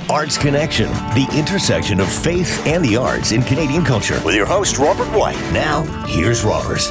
Arts Connection, the intersection of faith and the arts in Canadian culture. With your host, Robert White. Now, here's Robert.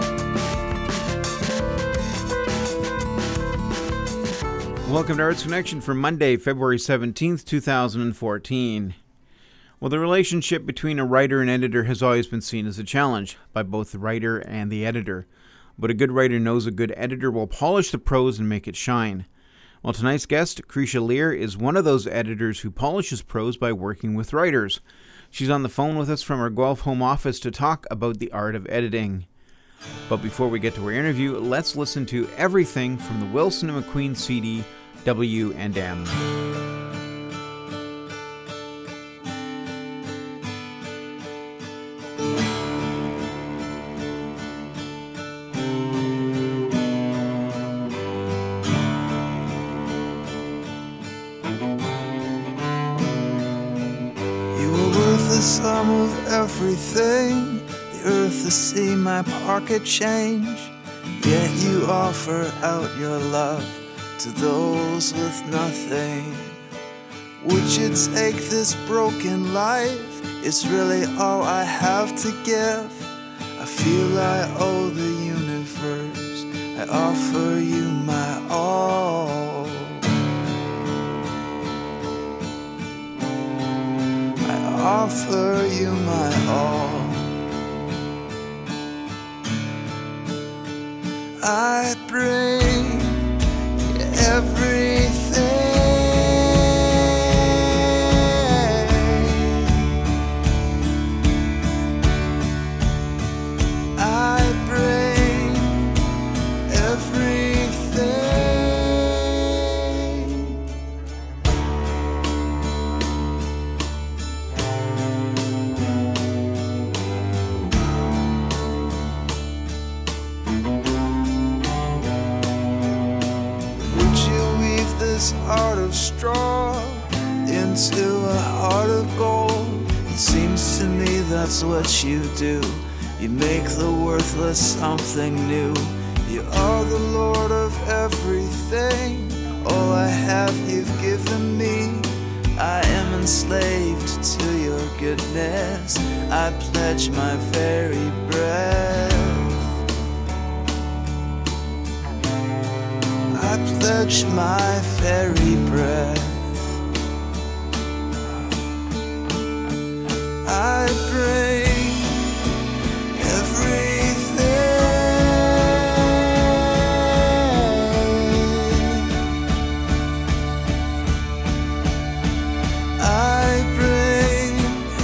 Welcome to Arts Connection for Monday, February 17th, 2014. Well, the relationship between a writer and editor has always been seen as a challenge by both the writer and the editor. But a good writer knows a good editor will polish the prose and make it shine. Well, tonight's guest, Krisha Lear, is one of those editors who polishes prose by working with writers. She's on the phone with us from her Guelph home office to talk about the art of editing. But before we get to our interview, let's listen to everything from the Wilson and McQueen CD, W&M. Sum of everything, the earth, the sea, my pocket change. Yet you offer out your love to those with nothing. Would you take this broken life? It's really all I have to give. I feel I owe the universe. I offer you my all. Offer you my all. I bring everything. I bring everything. Heart of straw into a heart of gold. It seems to me that's what you do. You make the worthless something new. You are the Lord of everything. All I have you've given me. I am enslaved to your goodness. I pledge my very breath. I pledge my very breath. I bring everything. I bring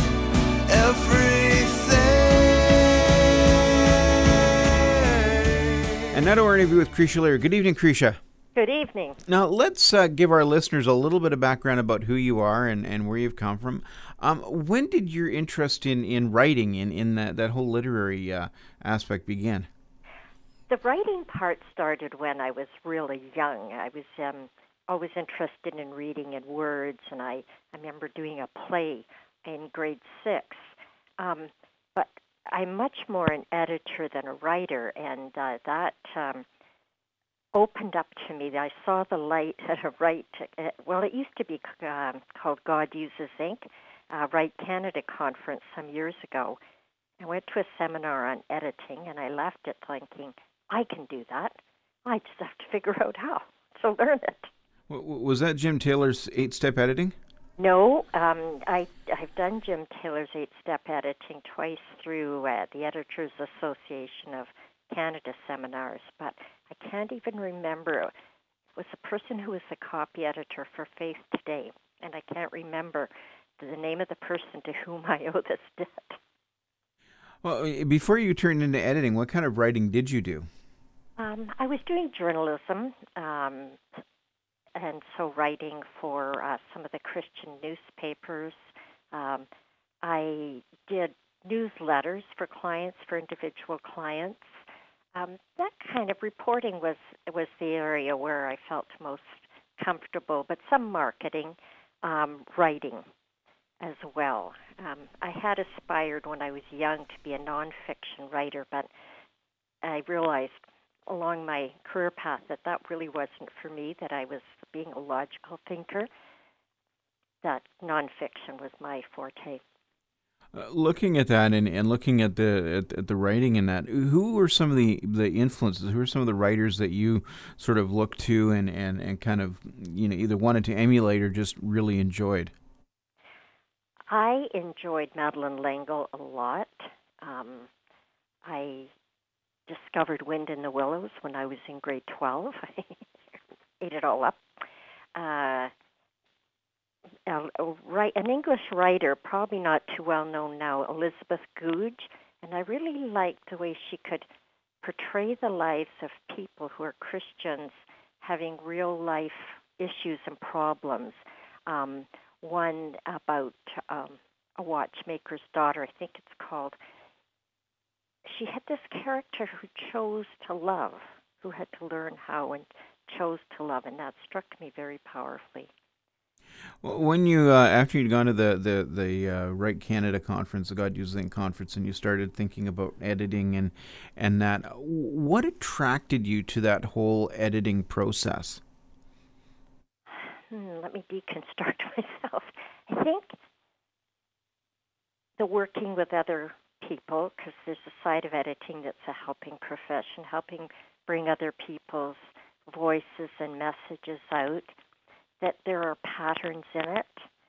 everything. And now to our interview with Krisha Lear. Good evening, Krisha. Good evening. Now, let's give our listeners a little bit of background about who you are and where you've come from. When did your interest in writing, in that whole literary aspect begin? The writing part started when I was really young. I was always interested in reading and words, and I remember doing a play in grade 6. But I'm much more an editor than a writer, and that opened up to me. I saw the light at a Write, it used to be called God Uses Ink, Write Canada conference some years ago. I went to a seminar on editing, and I left it thinking, I can do that. I just have to figure out how to learn it. Was that Jim Taylor's 8-step editing? No, I've done Jim Taylor's 8-step editing twice through the Editors Association of Canada seminars, but I can't even remember. It was a person who was the copy editor for Faith Today, and I can't remember the name of the person to whom I owe this debt. Well, before you turned into editing, what kind of writing did you do? I was doing journalism, and so writing for some of the Christian newspapers. I did newsletters for clients, for individual clients. That kind of reporting was the area where I felt most comfortable, but some marketing, writing as well. I had aspired when I was young to be a nonfiction writer, but I realized along my career path that really wasn't for me, that I was being a logical thinker. that nonfiction was my forte. Looking at that and looking at the writing in that, who were some of the influences? Who are some of the writers that you sort of looked to and kind of either wanted to emulate or just really enjoyed? I enjoyed Madeleine L'Engle a lot. I discovered Wind in the Willows when I was in grade 12. I ate it all up. An English writer, probably not too well known now, Elizabeth Goudge, and I really liked the way she could portray the lives of people who are Christians having real life issues and problems. One about a watchmaker's daughter, I think it's called. She had this character who chose to love, who had to learn how and chose to love, and that struck me very powerfully. Well, when you after you'd gone to the Write Canada conference, the God Used Ink conference, and you started thinking about editing and that, what attracted you to that whole editing process? Let me deconstruct myself. I think the working with other people, because there's a side of editing that's a helping profession, helping bring other people's voices and messages out, that there are patterns in it.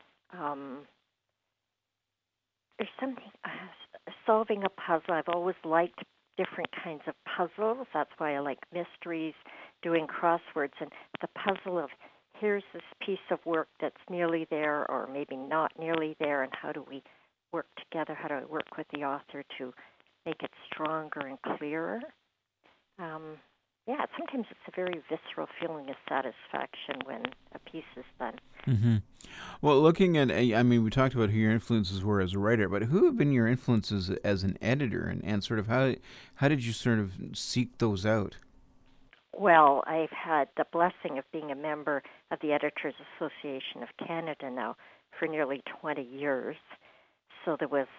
There's something, solving a puzzle. I've always liked different kinds of puzzles. That's why I like mysteries, doing crosswords, and the puzzle of here's this piece of work that's nearly there or maybe not nearly there, and how do we work together? How do I work with the author to make it stronger and clearer? Sometimes it's a very visceral feeling of satisfaction when a piece is done. Mm-hmm. Well, looking at, we talked about who your influences were as a writer, but who have been your influences as an editor, and sort of how did you sort of seek those out? Well, I've had the blessing of being a member of the Editors Association of Canada now for nearly 20 years. So there was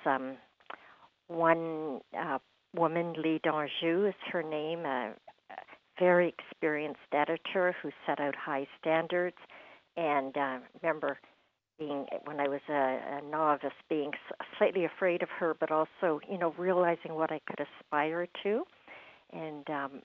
one woman, Lee D'Anjou is her name, a very experienced editor who set out high standards. And I remember being, when I was a novice, being slightly afraid of her, but also, realizing what I could aspire to. And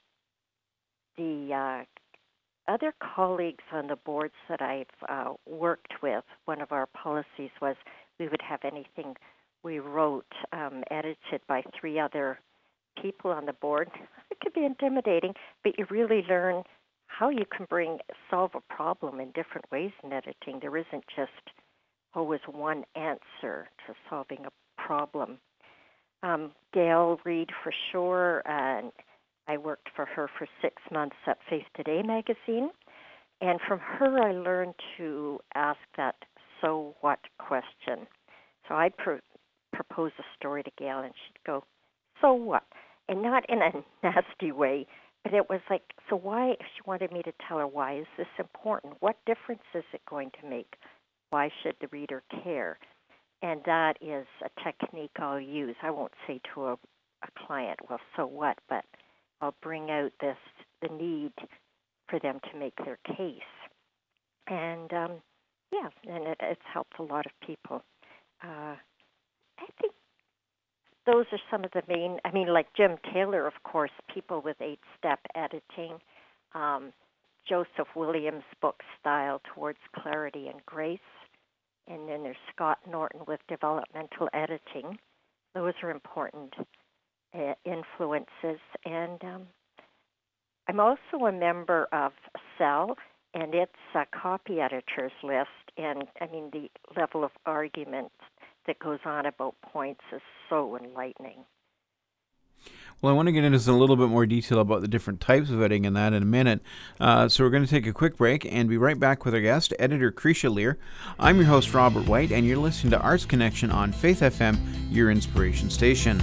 the other colleagues on the boards that I've worked with, one of our policies was we would have anything we wrote edited by 3 other people on the board. It could be intimidating, but you really learn how you can solve a problem in different ways in editing. There isn't just always one answer to solving a problem. Gail Reid, for sure, and I worked for her for 6 months at Faith Today magazine, and from her I learned to ask that so what question. So I'd propose a story to Gail, and she'd go, so what? And not in a nasty way, but it was like, so why? She wanted me to tell her, why is this important? What difference is it going to make? Why should the reader care? And that is a technique I'll use. I won't say to a client, well, so what? But I'll bring out the need for them to make their case. And, and it's helped a lot of people. I think those are some of the main, like Jim Taylor, of course, people with 8-step editing, Joseph Williams' book Style Towards Clarity and Grace, and then there's Scott Norton with developmental editing. Those are important influences. And I'm also a member of CEL, and it's a copy editor's list, and the level of argument that goes on about points is so enlightening. Well, I want to get into a little bit more detail about the different types of editing and that in a minute. So we're going to take a quick break and be right back with our guest, editor Krisha Lear. I'm your host, Robert White, and you're listening to Arts Connection on Faith FM, your inspiration station.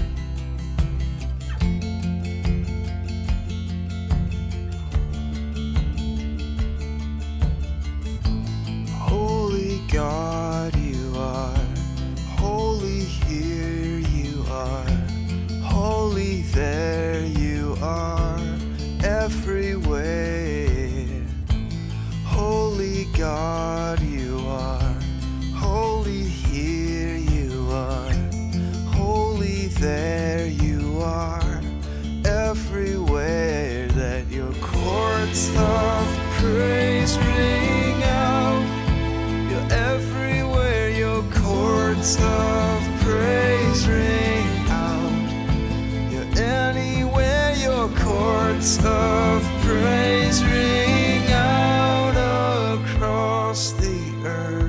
Holy God, you are. Holy, here you are. Holy, there you are. Everywhere. Holy God, you are. there you are, everywhere that your chords of praise ring out. You're everywhere your chords of praise ring out. You're anywhere your chords of praise ring out across the earth.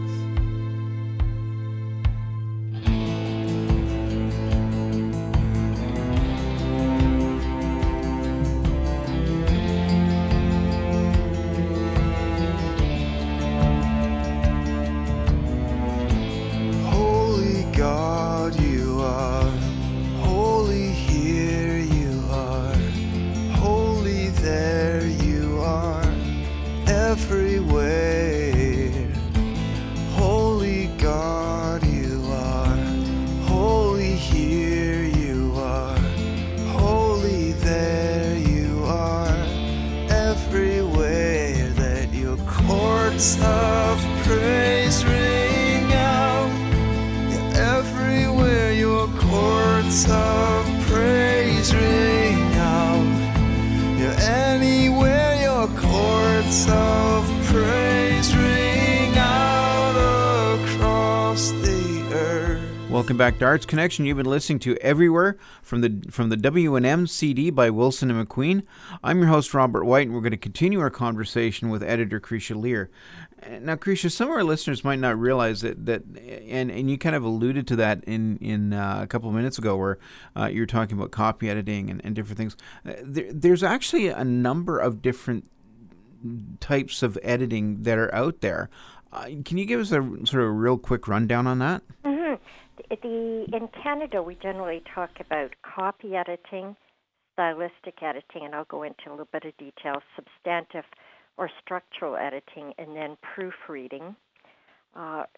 Everywhere, holy God you are, holy here you are, holy there you are, everywhere that your chords of praise ring out. Yeah, everywhere your chords of praise ring out. Yeah, anywhere your chords of praise ring out across the earth. Welcome back to Arts Connection. You've been listening to Everywhere from the W&M CD by Wilson and McQueen. I'm your host, Robert White, and we're going to continue our conversation with editor Krisha Lear. Now, Krisha, some of our listeners might not realize that and you kind of alluded to that in a couple of minutes ago, where you were talking about copy editing and different things. There's actually a number of different types of editing that are out there. Can you give us a sort of real quick rundown on that? Mm-hmm. In Canada, we generally talk about copy editing, stylistic editing, and I'll go into a little bit of detail, substantive or structural editing, and then proofreading. Now,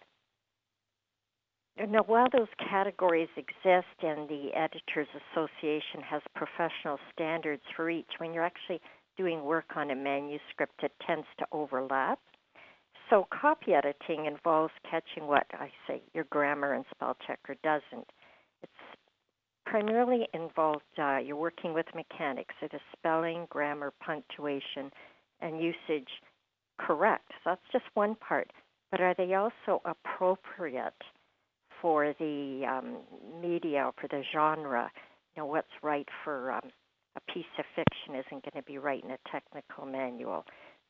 while those categories exist and the Editors Association has professional standards for each, when you're actually doing work on a manuscript, it tends to overlap. So copy editing involves catching what I say your grammar and spell checker doesn't. It's primarily involved, you're working with mechanics. It is spelling, grammar, punctuation, and usage correct. So that's just one part. But are they also appropriate for the media, for the genre? You know, what's right for a piece of fiction isn't going to be right in a technical manual.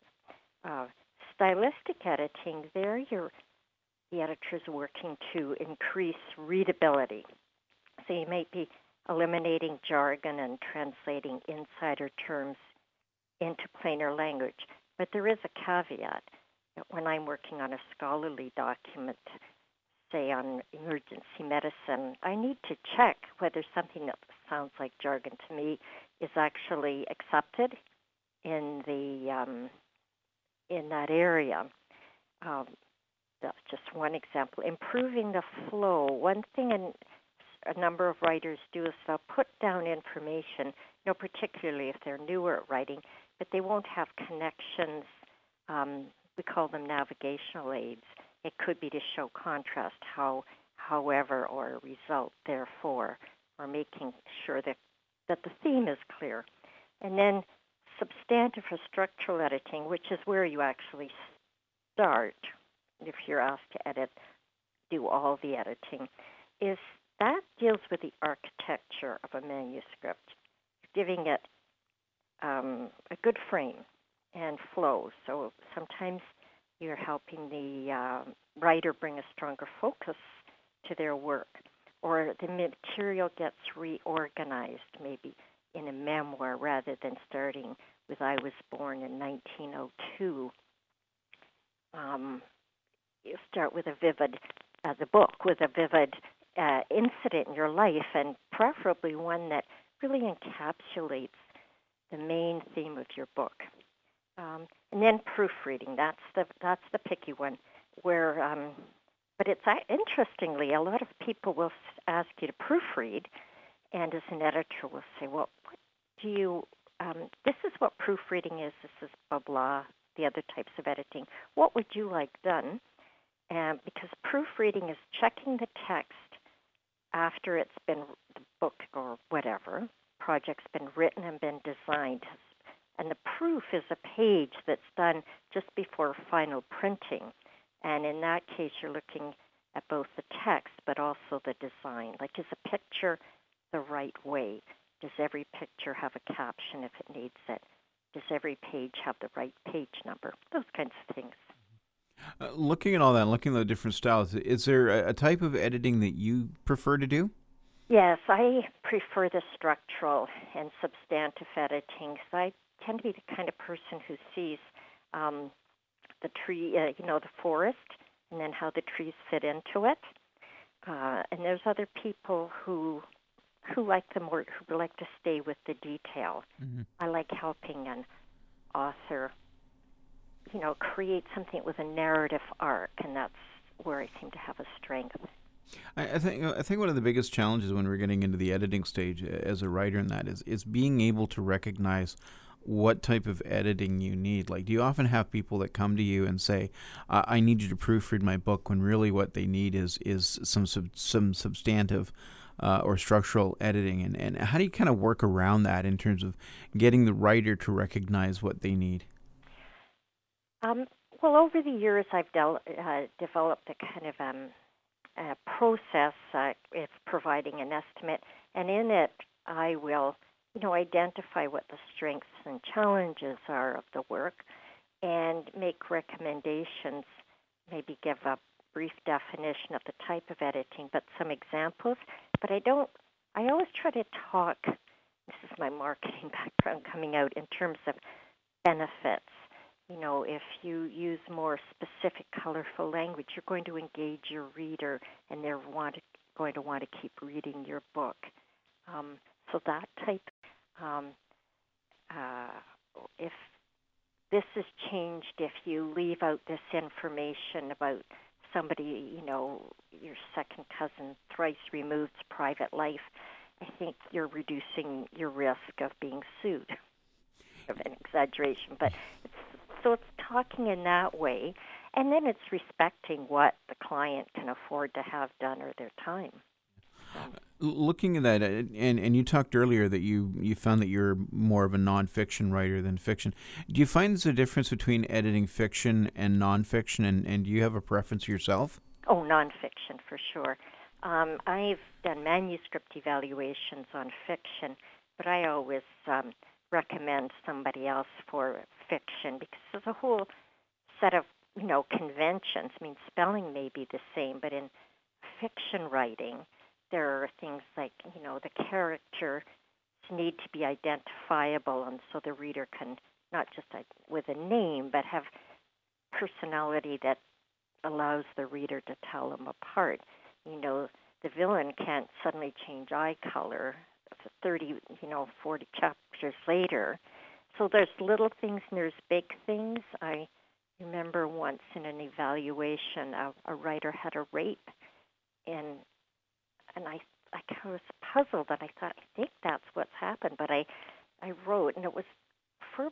Stylistic editing, there the editor's working to increase readability. So you might be eliminating jargon and translating insider terms into plainer language. But there is a caveat. When I'm working on a scholarly document, say on emergency medicine, I need to check whether something that sounds like jargon to me is actually accepted in the in that area. That's just one example. Improving the flow. One thing a number of writers do is they'll put down information, particularly if they're newer at writing, but they won't have connections. We call them navigational aids. It could be to show contrast, however, or result, therefore, or making sure that the theme is clear. And then substantive or structural editing, which is where you actually start if you're asked to do all the editing, is that deals with the architecture of a manuscript, giving it a good frame and flow. So sometimes you're helping the writer bring a stronger focus to their work, or the material gets reorganized, maybe in a memoir rather than starting with I was born in 1902. You start with the book with a vivid incident in your life, and preferably one that really encapsulates the main theme of your book. And then proofreading, that's the picky one, where but it's interestingly, a lot of people will ask you to proofread, and as an editor will say, well, what do you, this is what proofreading is, this is blah, blah, the other types of editing. What would you like done? Because proofreading is checking the text after the book or whatever project's been written and been designed. And the proof is a page that's done just before final printing. And in that case, you're looking at both the text but also the design. Like, is a picture the right way? Does every picture have a caption if it needs it? Does every page have the right page number? Those kinds of things. Looking at all that, looking at the different styles, is there a type of editing that you prefer to do? Yes, I prefer the structural and substantive editing because I tend to be the kind of person who sees the tree, the forest, and then how the trees fit into it. And there's other people who like the more, who like to stay with the detail. Mm-hmm. I like helping an author, create something with a narrative arc, and that's where I seem to have a strength. I think one of the biggest challenges when we're getting into the editing stage as a writer in that is being able to recognize what type of editing you need. Like, do you often have people that come to you and say, I need you to proofread my book, when really what they need is some substantive or structural editing? And how do you kind of work around that in terms of getting the writer to recognize what they need? Well, over the years, I've developed a kind of process of providing an estimate, and in it, I will identify what the strengths and challenges are of the work and make recommendations, maybe give a brief definition of the type of editing, but some examples. But I always try to talk, this is my marketing background coming out, in terms of benefits. If you use more specific, colorful language, you're going to engage your reader, and they're going to want to keep reading your book. So that type, if this is changed, if you leave out this information about somebody, your second cousin thrice removed's private life, I think you're reducing your risk of being sued. Of an exaggeration, but it's talking in that way, and then it's respecting what the client can afford to have done or their time. Looking at that, and you talked earlier that you found that you're more of a nonfiction writer than fiction. Do you find there's a difference between editing fiction and nonfiction, and do you have a preference yourself? Oh, nonfiction for sure. I've done manuscript evaluations on fiction, but I always recommend somebody else for fiction because there's a whole set of conventions. I mean, spelling may be the same, but in fiction writing, there are things like the characters need to be identifiable, and so the reader can not just with a name, but have personality that allows the reader to tell them apart. The villain can't suddenly change eye color 30, 40 chapters later. So there's little things and there's big things. I remember once in an evaluation, a writer had a rape, and I was puzzled, and I thought, I think that's what's happened. But I wrote, and it was for,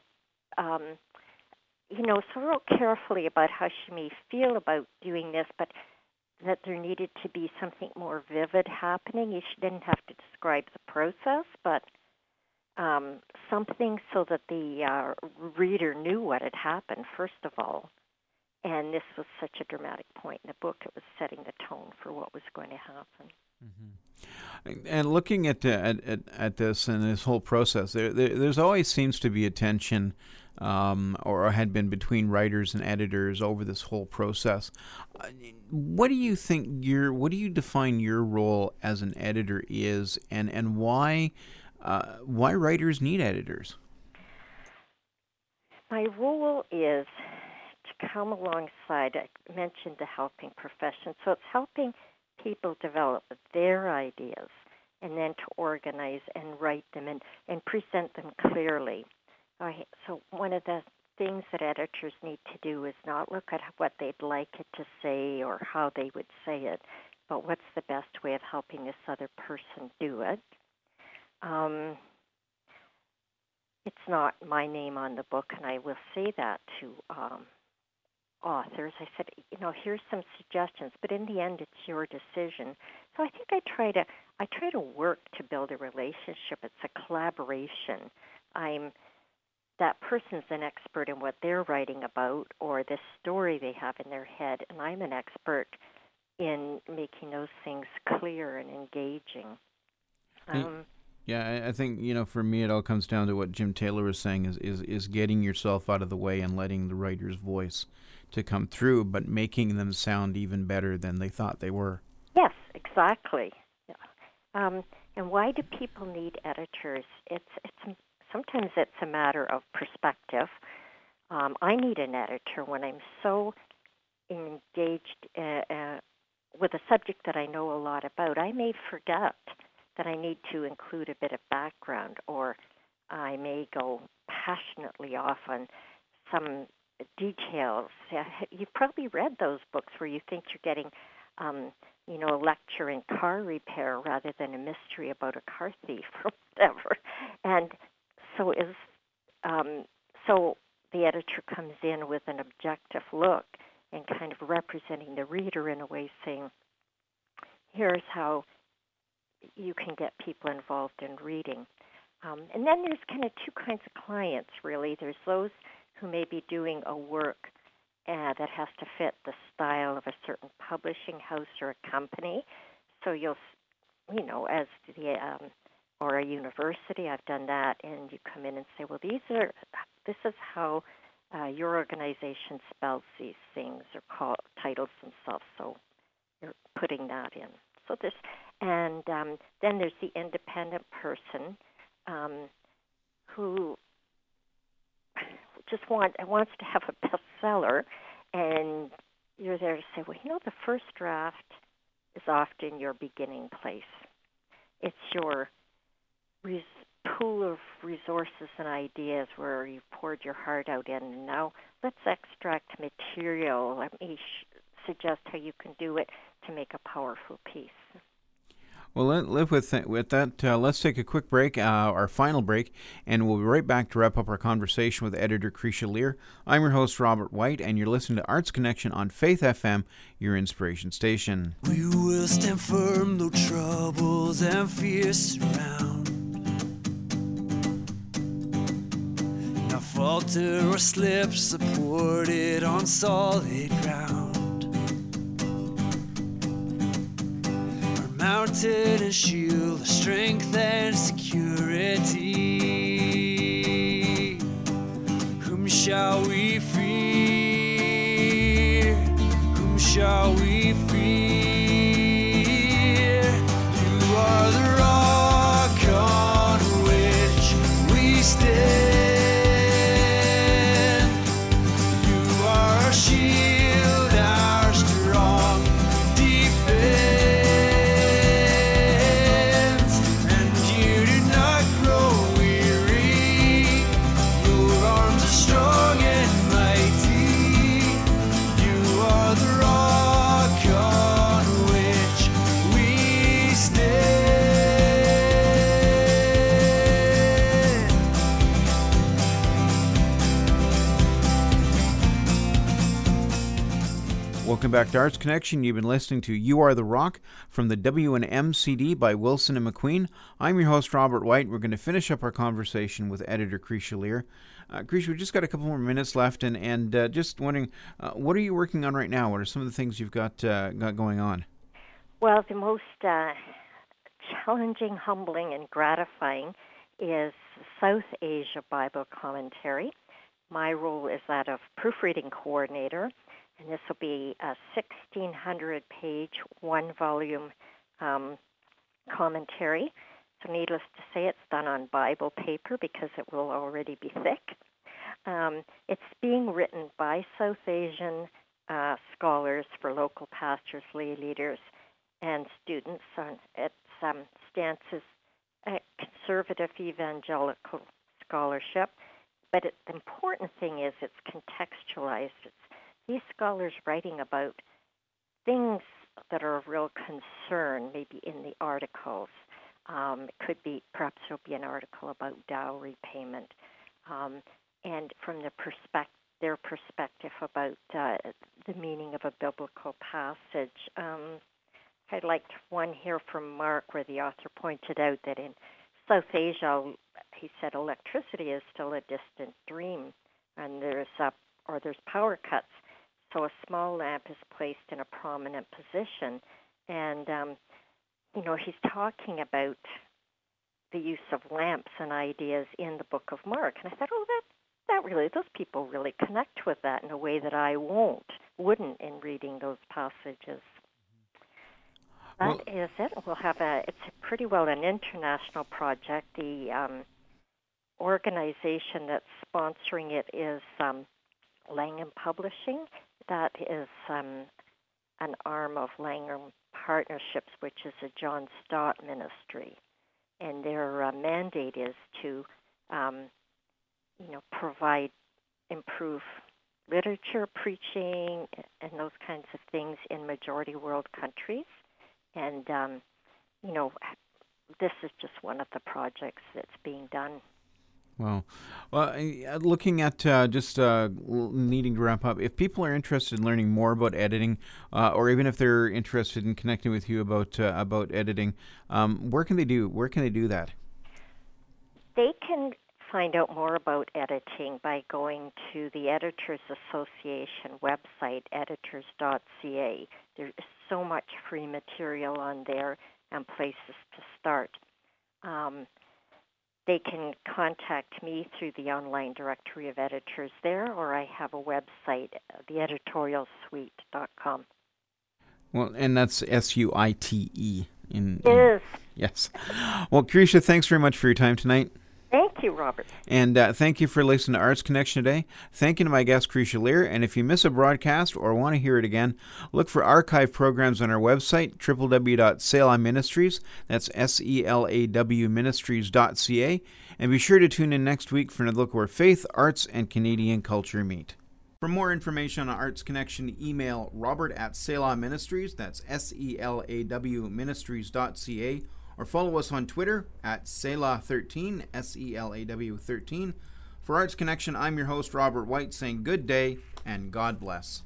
so I wrote carefully about how she may feel about doing this, but that there needed to be something more vivid happening. She didn't have to describe the process, but something so that the reader knew what had happened, first of all. And this was such a dramatic point in the book. It was setting the tone for what was going to happen. Mm-hmm. And looking at this and this whole process, there's always seems to be a tension, or had been, between writers and editors over this whole process. What do you think what do you define your role as an editor is, and why writers need editors? My role is to come alongside. I mentioned the helping profession, so it's helping people develop their ideas and then to organize and write them and present them clearly. So one of the things that editors need to do is not look at what they'd like it to say or how they would say it, but what's the best way of helping this other person do it. It's not my name on the book, and I will say that to authors. I said, here's some suggestions, but in the end, it's your decision. So I think I try to work to build a relationship. It's a collaboration. That person's an expert in what they're writing about or the story they have in their head, and I'm an expert in making those things clear and engaging. Yeah, I think, for me it all comes down to what Jim Taylor was saying is getting yourself out of the way and letting the writer's voice to come through, but making them sound even better than they thought they were. Yes, exactly. Yeah. And why do people need editors? Sometimes it's a matter of perspective. I need an editor when I'm so engaged with a subject that I know a lot about. I may forget that I need to include a bit of background, or I may go passionately off on some details. You've probably read those books where you think you're getting, a lecture in car repair rather than a mystery about a car thief or whatever. And so the editor comes in with an objective look and kind of representing the reader in a way, saying, here's how you can get people involved in reading. And then there's kind of two kinds of clients, really. There's those who may be doing a work that has to fit the style of a certain publishing house or a company. So you'll, as or a university, I've done that, and you come in and say, well, this is how your organization spells these things or titles themselves, so you're putting that in. So then there's the independent person who just wants to have a bestseller, and you're there to say, well, the first draft is often your beginning place. It's your pool of resources and ideas where you poured your heart out in, and now let's extract material. Let me suggest how you can do it to make a powerful piece. Well, with that, let's take a quick break, our final break, and we'll be right back to wrap up our conversation with editor Krisha Lear. I'm your host, Robert White, and you're listening to Arts Connection on Faith FM, your inspiration station. We will stand firm though troubles and fears surround. Not falter or slip, supported on solid ground. Mountain and shield, strength and security. Whom shall we fear? Whom shall we fear? You are the rock on which we stand. You are our shield, our strong defense. Welcome back to Arts Connection. You've been listening to You Are the Rock from the W&M CD by Wilson and McQueen. I'm your host, Robert White. We're going to finish up our conversation with editor Krisha Lear. Krisha, we've just got a couple more minutes left, and just wondering, what are you working on right now? What are some of the things you've got going on? Well, the most challenging, humbling, and gratifying is South Asia Bible Commentary. My role is that of proofreading coordinator, and this will be a 1,600-page, one-volume commentary. So needless to say, it's done on Bible paper because it will already be thick. It's being written by South Asian scholars for local pastors, lay leaders, and students. Its stance is conservative evangelical scholarship, but the important thing is it's contextualized. It's these scholars writing about things that are of real concern, maybe in the articles. It could be, perhaps there'll be an article about dowry payment. And from the their perspective about the meaning of a biblical passage. I liked one here from Mark where the author pointed out that in South Asia, he said electricity is still a distant dream, and there's power cuts. So a small lamp is placed in a prominent position, and he's talking about the use of lamps and ideas in the Book of Mark, and I thought, that really, those people really connect with that in a way that I wouldn't in reading those passages. That is it. It's pretty well an international project. The organization that's sponsoring it is Langham Publishing. That is an arm of Langham Partnerships, which is a John Stott ministry. And their mandate is to, improve literature, preaching, and those kinds of things in majority world countries. And, this is just one of the projects that's being done. Wow. Well, looking at needing to wrap up, if people are interested in learning more about editing, or even if they're interested in connecting with you about editing, where can they do that? They can find out more about editing by going to the Editors Association website, editors.ca. There's so much free material on there and places to start. They can contact me through the online directory of editors there, or I have a website, theeditorialsuite.com. Well, and that's SUITE. Yes. Yes. Well, Carisha, thanks very much for your time tonight. Thank you, Robert. And thank you for listening to Arts Connection today. Thank you to my guest, Carisha Lear. And if you miss a broadcast or want to hear it again, look for archive programs on our website, www.Selah Ministries. That's SELAW Ministries.ca. And be sure to tune in next week for another look where faith, arts, and Canadian culture meet. For more information on Arts Connection, email Robert@Selah Ministries. That's SELAW Ministries.ca. Or follow us on Twitter @Selah13, SELAW13. For Arts Connection, I'm your host, Robert White, saying good day and God bless.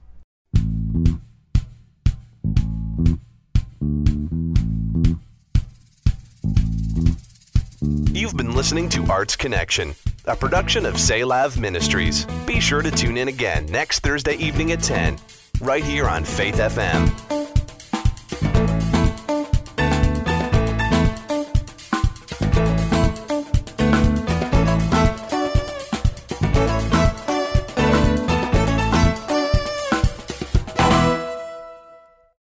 You've been listening to Arts Connection, a production of Selah Ministries. Be sure to tune in again next Thursday evening at 10, right here on Faith FM.